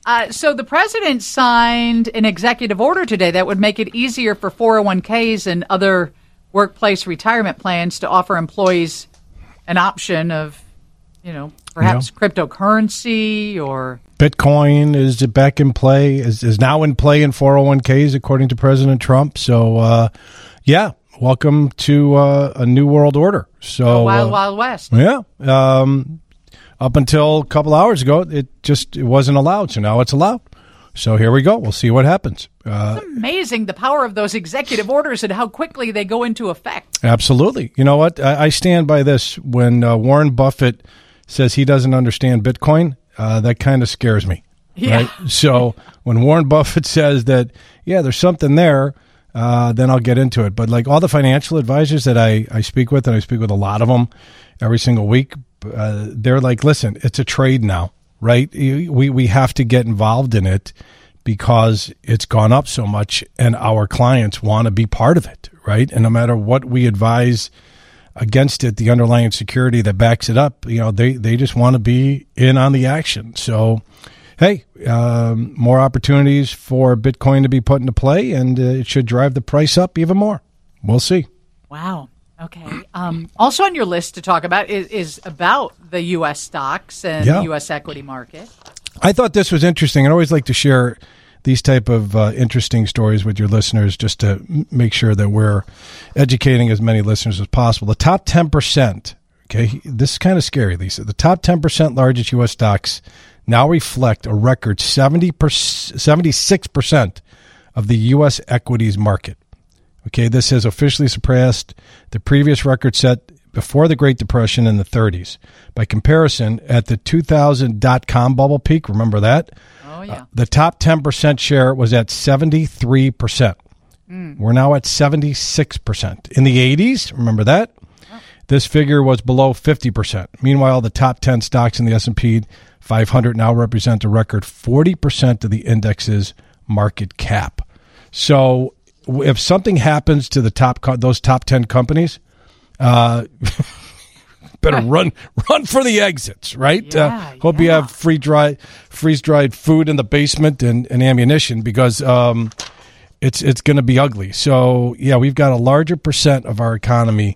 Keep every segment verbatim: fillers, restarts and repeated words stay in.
Uh, so the president signed an executive order today that would make it easier for four oh one k's and other workplace retirement plans to offer employees an option of, you know, perhaps yeah. cryptocurrency or... Bitcoin is back in play, is, is now in play in four oh one k's, according to President Trump. So, uh, yeah, welcome to uh, a new world order. So, oh, wild, uh, wild west. Yeah. Um, up until a couple hours ago, it just it wasn't allowed. So now it's allowed. So here we go. We'll see what happens. Uh, it's amazing the power of those executive orders and how quickly they go into effect. Absolutely. You know what? I, I stand by this. When uh, Warren Buffett says he doesn't understand Bitcoin, uh, that kind of scares me. Yeah. Right? So when Warren Buffett says that, yeah, there's something there, uh, then I'll get into it. But like all the financial advisors that I, I speak with, and I speak with a lot of them every single week, uh, they're like, listen, it's a trade now, right? We, we have to get involved in it because it's gone up so much and our clients want to be part of it, right? And no matter what we advise against it, the underlying security that backs it up, you know, they, they just want to be in on the action. So, hey, um, more opportunities for Bitcoin to be put into play, and uh, it should drive the price up even more. We'll see. Wow. Okay. Um, also on your list to talk about is, is about the U S stocks and yeah. the U S equity market. I thought this was interesting. I always like to share these type of uh, interesting stories with your listeners just to m- make sure that we're educating as many listeners as possible. The top ten percent, okay, this is kind of scary, Lisa. The top ten percent largest U S stocks now reflect a record seventy percent, seventy-six percent of the U S equities market. Okay, this has officially surpassed the previous record set before the Great Depression in the thirties. By comparison, at the two thousand dot-com bubble peak, remember that? Oh, yeah. Uh, the top ten percent share was at seventy-three percent. Mm. We're now at seventy-six percent. In the eighties, remember that? Oh. This figure was below fifty percent. Meanwhile, the top ten stocks in the S and P five hundred now represent a record forty percent of the index's market cap. So if something happens to the top co- those top ten companies, uh, better run run for the exits, right? Yeah, uh, hope yeah. you have free dry, freeze dried food in the basement and, and ammunition because um, it's it's going to be ugly. So yeah, we've got a larger percent of our economy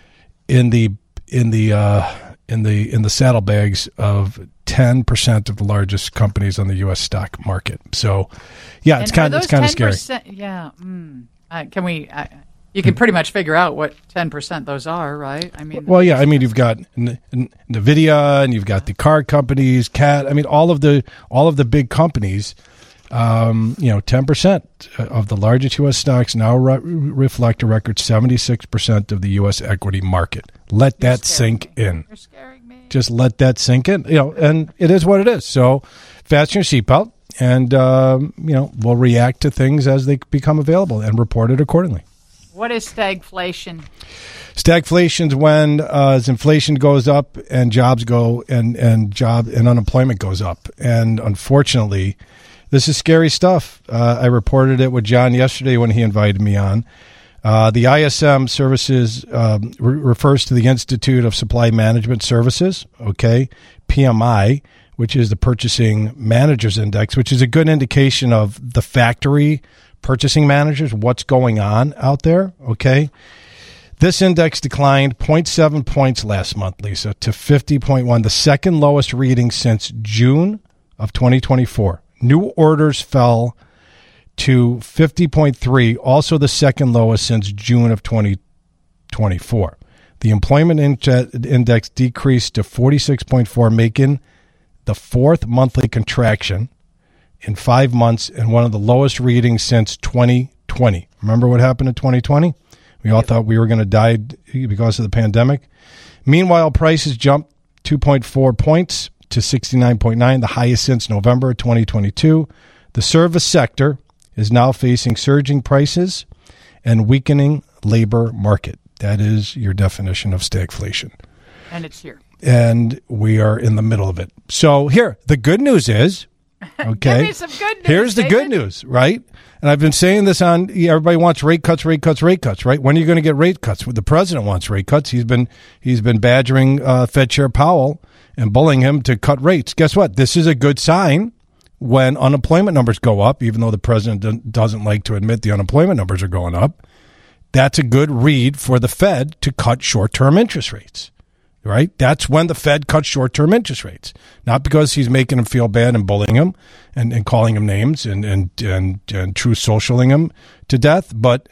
in the in the uh, in the in the saddlebags of ten percent of the largest companies on the U S stock market. So yeah, it's and kind of it's kind of scary. Yeah, mm, uh, can we? Uh, You can pretty much figure out what ten percent those are, right? I mean, well, yeah. I mean, you've got N- N- NVIDIA, and you've got the car companies, Cat. I mean, all of the all of the big companies. Um, you know, ten percent of the largest U S stocks now re- reflect a record seventy-six percent of the U S equity market. Let You're that sink me. in. You're scaring me. Just let that sink in. You know, and it is what it is. So, fasten your seatbelt, and um, you know, we'll react to things as they become available and report it accordingly. What is stagflation? Stagflation is when uh, as inflation goes up and jobs go and, and job and unemployment goes up. And unfortunately, this is scary stuff. Uh, I reported it with John yesterday when he invited me on. Uh, the I S M services um, re- refers to the Institute of Supply Management Services, okay, P M I, which is the Purchasing Managers Index, which is a good indication of the factory purchasing managers, what's going on out there, okay? This index declined zero point seven points last month, Lisa, to fifty point one, the second lowest reading since June of twenty twenty-four. New orders fell to fifty point three, also the second lowest since June of twenty twenty-four. The employment index decreased to forty-six point four, making the fourth monthly contraction in five months and one of the lowest readings since twenty twenty. Remember what happened in twenty twenty? We all thought we were going to die because of the pandemic. Meanwhile, prices jumped two point four points to sixty-nine point nine, the highest since November twenty twenty-two. The service sector is now facing surging prices and weakening labor market. That is your definition of stagflation. And it's here. And we are in the middle of it. So here, the good news is, okay, give me some good news, here's the David. good news, right? And I've been saying this on, everybody wants rate cuts, rate cuts, rate cuts, right? When are you going to get rate cuts? Well, the president wants rate cuts. He's been he's been badgering uh, Fed Chair Powell and bullying him to cut rates. Guess what? This is a good sign, when unemployment numbers go up, even though the president doesn't like to admit the unemployment numbers are going up. That's a good read for the Fed to cut short-term interest rates, right? That's when the Fed cuts short-term interest rates, not because he's making them feel bad and bullying them and, and calling them names and, and, and, and true socialing them to death, but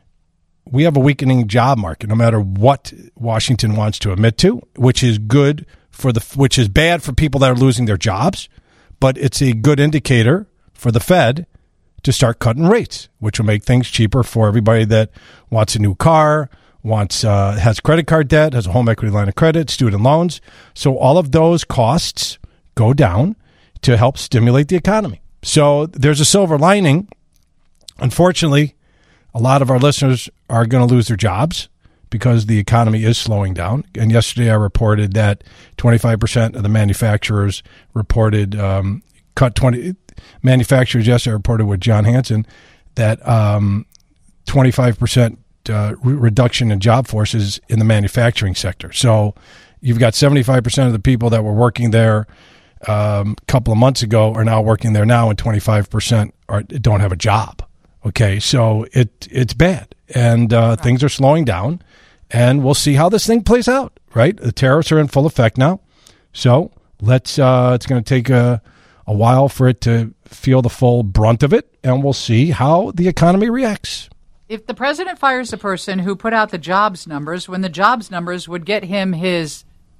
we have a weakening job market, no matter what Washington wants to admit to, which is good for the, which is bad for people that are losing their jobs, but it's a good indicator for the Fed to start cutting rates, which will make things cheaper for everybody that wants a new car, wants uh, has credit card debt, has a home equity line of credit, student loans. So all of those costs go down to help stimulate the economy. So there's a silver lining. Unfortunately, a lot of our listeners are going to lose their jobs because the economy is slowing down. And yesterday I reported that twenty-five percent of the manufacturers reported um, cut twenty manufacturers yesterday reported with John Hanson that um, twenty-five percent uh, re- reduction in job forces in the manufacturing sector. So you've got seventy-five percent of the people that were working there um, a couple of months ago are now working there now, and twenty-five percent are, don't have a job. Okay, so it it's bad, and uh, right. things are slowing down, and we'll see how this thing plays out, right? The tariffs are in full effect now, so let's. Uh, it's going to take a a while for it to feel the full brunt of it, and we'll see how the economy reacts. If the president fires the person who put out the jobs numbers, when the jobs numbers would get him his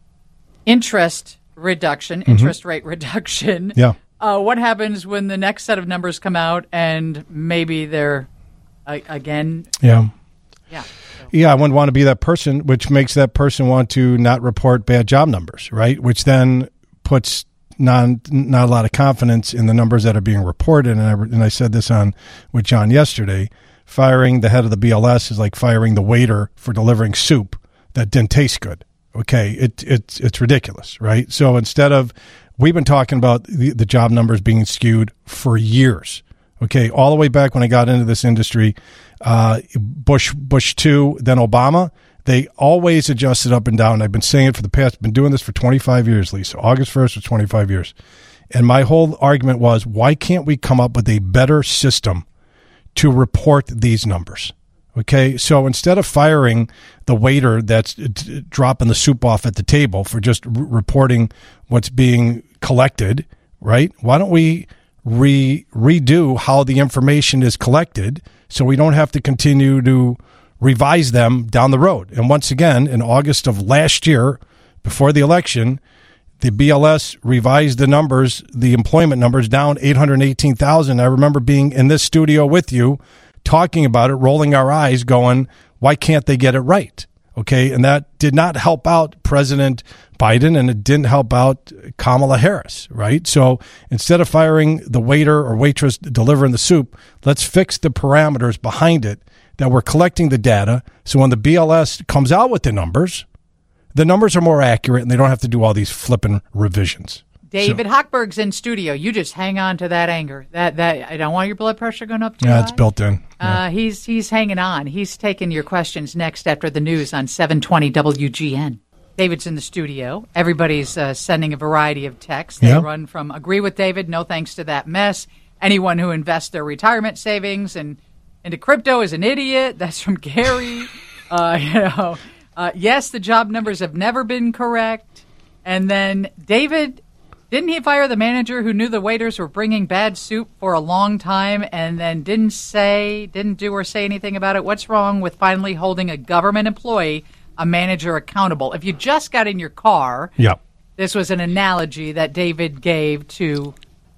interest reduction, mm-hmm. interest rate reduction, yeah. uh, what happens when the next set of numbers come out and maybe they're, uh, again... Yeah. Yeah. So. Yeah, I wouldn't want to be that person, which makes that person want to not report bad job numbers, right? Which then puts... Non, not a lot of confidence in the numbers that are being reported. And I, and I said this on with John yesterday. Firing the head of the B L S is like firing the waiter for delivering soup that didn't taste good. Okay, it, it, it's ridiculous, right? So instead of, we've been talking about the, the job numbers being skewed for years. Okay, all the way back when I got into this industry, uh, Bush, Bush two, then Obama. They always adjusted up and down. I've been saying it for the past, been doing this for twenty-five years, Lisa. August first was twenty-five years. And my whole argument was, why can't we come up with a better system to report these numbers? Okay, so instead of firing the waiter that's dropping the soup off at the table for just r- reporting what's being collected, right? Why don't we re- redo how the information is collected so we don't have to continue to revise them down the road? And once again, in August of last year, before the election, the B L S revised the numbers, the employment numbers, down eight hundred eighteen thousand. I remember being in this studio with you, talking about it, rolling our eyes, going, why can't they get it right? Okay, and that did not help out President Biden, and it didn't help out Kamala Harris, right? So instead of firing the waiter or waitress delivering the soup, let's fix the parameters behind it, that we're collecting the data, so when the B L S comes out with the numbers, the numbers are more accurate and they don't have to do all these flipping revisions. David so, Hochberg's in studio. You just hang on to that anger. That that I don't want your blood pressure going up too yeah, high. It's built in. Yeah. Uh, he's he's hanging on. He's taking your questions next after the news on seven twenty W G N. David's in the studio. Everybody's uh, sending a variety of texts. They yeah. run from agree with David, no thanks to that mess. Anyone who invests their retirement savings and into crypto is an idiot. That's from Gary. uh, you know, uh, yes, the job numbers have never been correct. And then David, didn't he fire the manager who knew the waiters were bringing bad soup for a long time and then didn't say, didn't do or say anything about it? What's wrong with finally holding a government employee, a manager, accountable? If you just got in your car, yep. This was an analogy that David gave to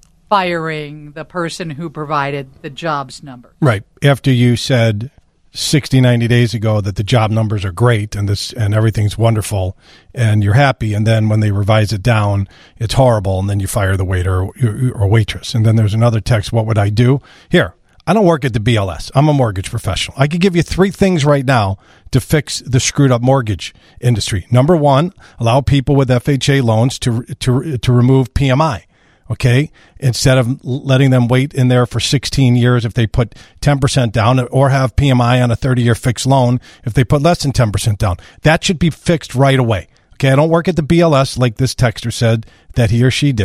firing the person who provided the jobs number. Right. After you said sixty, ninety days ago that the job numbers are great and this and everything's wonderful and you're happy, and then when they revise it down, it's horrible, and then you fire the waiter or, or waitress. And then there's another text, what would I do? Here, I don't work at the B L S. I'm a mortgage professional. I could give you three things right now to fix the screwed up mortgage industry. Number one, allow people with F H A loans to to to remove P M I. Okay, instead of letting them wait in there for sixteen years if they put ten percent down, or have P M I on a thirty-year fixed loan if they put less than ten percent down. That should be fixed right away. Okay, I don't work at the B L S like this texter said that he or she did,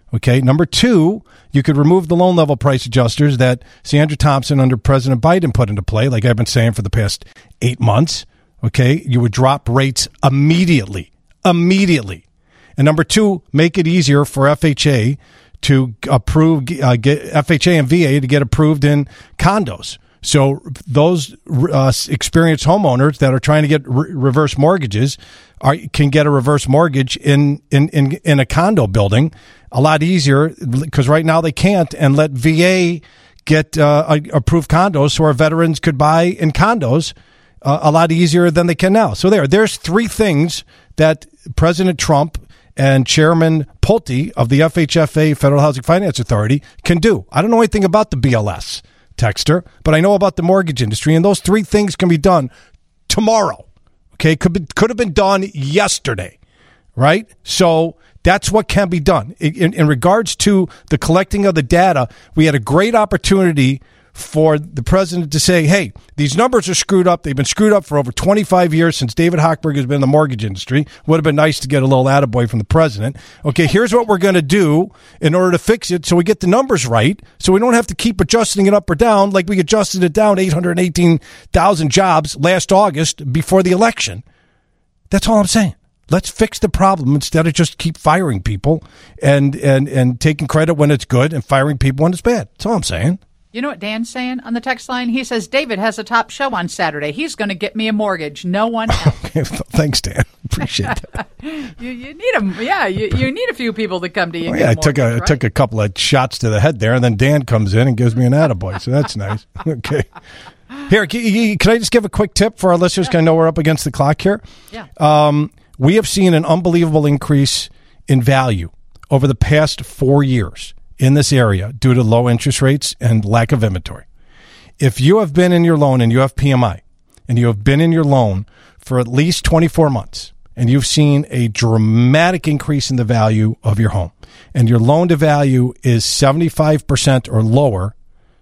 Okay. Number two, you could remove the loan level price adjusters that Sandra Thompson under President Biden put into play, like I've been saying for the past eight months. Okay. You would drop rates immediately, immediately. And number two, make it easier for F H A to approve, uh, get F H A and V A to get approved in condos. So those uh, experienced homeowners that are trying to get re- reverse mortgages are, can get a reverse mortgage in, in, in, in a condo building a lot easier, because right now they can't, and let V A get uh, approved condos so our veterans could buy in condos uh, a lot easier than they can now. So there, there's three things that President Trump and Chairman Pulte of the F H F A, Federal Housing Finance Authority, can do. I don't know anything about the B L S, Texter, but I know about the mortgage industry, and those three things can be done tomorrow. Okay, could be, could have been done yesterday, right? So that's what can be done. In, in regards to the collecting of the data, we had a great opportunity for the president to say, hey, these numbers are screwed up. They've been screwed up for over twenty-five years since David Hochberg has been in the mortgage industry. Would have been nice to get a little attaboy from the president. Okay, here's what we're going to do in order to fix it so we get the numbers right, so we don't have to keep adjusting it up or down like we adjusted it down eight hundred eighteen thousand jobs last August before the election. That's all I'm saying. Let's fix the problem instead of just keep firing people and, and, and taking credit when it's good and firing people when it's bad. That's all I'm saying. You know what Dan's saying on the text line? He says, David has a top show on Saturday. He's going to get me a mortgage. No one else. Okay, thanks, Dan. Appreciate that. you, you need a, yeah, you, you need a few people to come to you. Well, yeah, I took a, right? I took a couple of shots to the head there, and then Dan comes in and gives me an attaboy, so that's nice. Okay. Here, can, can I just give a quick tip for our listeners? Because I know we're up against the clock here. Yeah. Um, we have seen an unbelievable increase in value over the past four years in this area due to low interest rates and lack of inventory. If you have been in your loan and you have P M I and you have been in your loan for at least twenty-four months and you've seen a dramatic increase in the value of your home and your loan to value is seventy-five percent or lower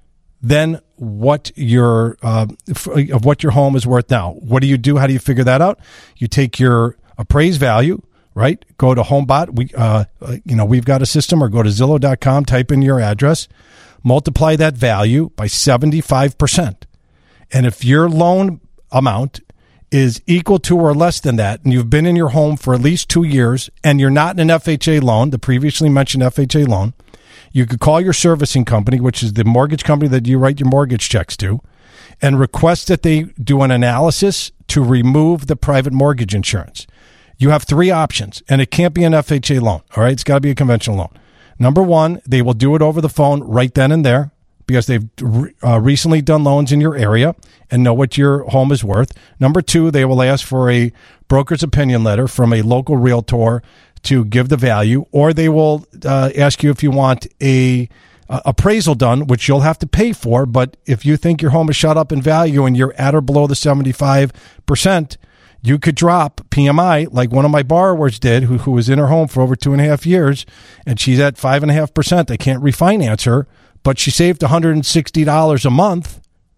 than what your uh, of what your home is worth now, what do you do? How do you figure that out? You take your appraised value, right? Go to HomeBot. We, uh, you know, we've got a system, or go to Zillow dot com, type in your address, multiply that value by seventy-five percent. And if your loan amount is equal to or less than that, and you've been in your home for at least two years, and you're not in an F H A loan, the previously mentioned F H A loan, you could call your servicing company, which is the mortgage company that you write your mortgage checks to, and request that they do an analysis to remove the private mortgage insurance. You have three options, and it can't be an F H A loan, all right? It's got to be a conventional loan. Number one, they will do it over the phone right then and there because they've uh, recently done loans in your area and know what your home is worth. Number two, they will ask for a broker's opinion letter from a local realtor to give the value, or they will uh, ask you if you want a uh, appraisal done, which you'll have to pay for. But if you think your home is shot up in value and you're at or below the seventy-five percent, you could drop P M I like one of my borrowers did, who, who was in her home for over two and a half years, and she's at five and a half percent. I can't refinance her, but she saved one hundred sixty dollars a month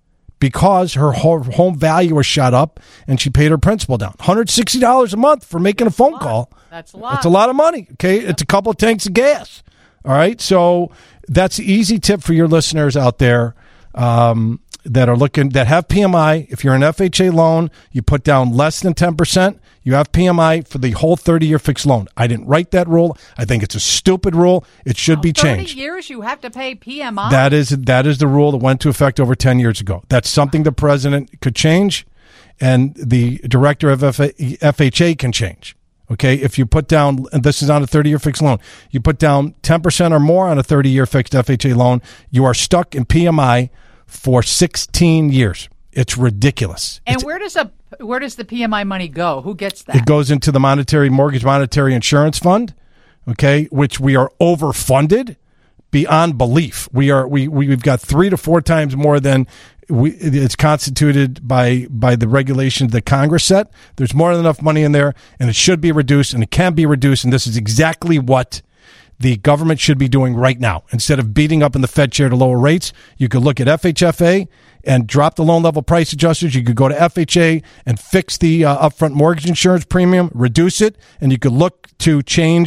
because her home value was shot up and she paid her principal down. one hundred sixty dollars a month for making a phone call. That's a lot. That's a lot of money. Okay. Yep. It's a couple of tanks of gas. All right. So that's the easy tip for your listeners out there um, that are looking, that have P M I. If you're an F H A loan, you put down less than ten percent. You have P M I for the whole thirty-year fixed loan. I didn't write that rule. I think it's a stupid rule. It should oh, be changed. thirty years you have to pay P M I? That is, that is the rule that went into effect over ten years ago. That's something the president could change, and the director of F H A can change. Okay, if you put down, and this is on a thirty-year fixed loan, you put down ten percent or more on a thirty-year fixed F H A loan, you are stuck in P M I for sixteen years. It's ridiculous. And it's, where does a where does the P M I money go? Who gets that? It goes into the monetary mortgage monetary insurance fund, okay, which we are overfunded beyond belief. We are we we've got three to four times more than we, it's constituted by by the regulations that Congress set. There's more than enough money in there, and it should be reduced, and it can be reduced, and this is exactly what the government should be doing right now. Instead of beating up in the Fed chair to lower rates, you could look at F H F A and drop the loan level price adjusters. You could go to F H A and fix the uh, upfront mortgage insurance premium, reduce it, and you could look to change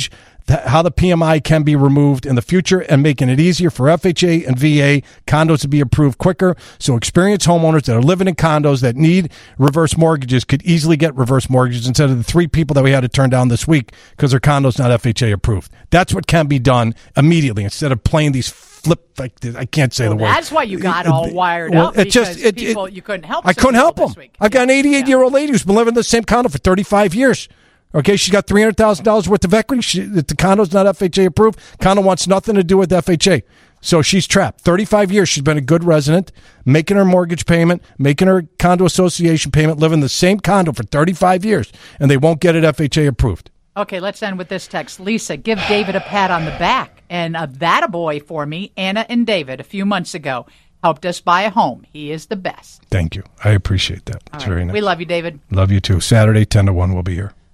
th- how the P M I can be removed in the future and making it easier for F H A and V A condos to be approved quicker. So experienced homeowners that are living in condos that need reverse mortgages could easily get reverse mortgages instead of the three people that we had to turn down this week because their condo's not F H A approved. That's what can be done immediately instead of playing these flip. Like, I can't say well, the word. That's why you got all wired well, up. It just it, people, it, you couldn't help. I couldn't help them. Week. I've got an eighty-eight-year-old yeah. lady who's been living in the same condo for thirty-five years. Okay, she's got three hundred thousand dollars worth of equity. She, the condo's not F H A approved. Condo wants nothing to do with F H A. So she's trapped. thirty-five years she's been a good resident, making her mortgage payment, making her condo association payment, living in the same condo for thirty-five years, and they won't get it F H A approved. Okay, let's end with this text. Lisa, give David a pat on the back. And a that-a-boy for me, Anna and David, a few months ago, helped us buy a home. He is the best. Thank you. I appreciate that. It's right. very nice. We love you, David. Love you too. Saturday, ten to one, we'll be here.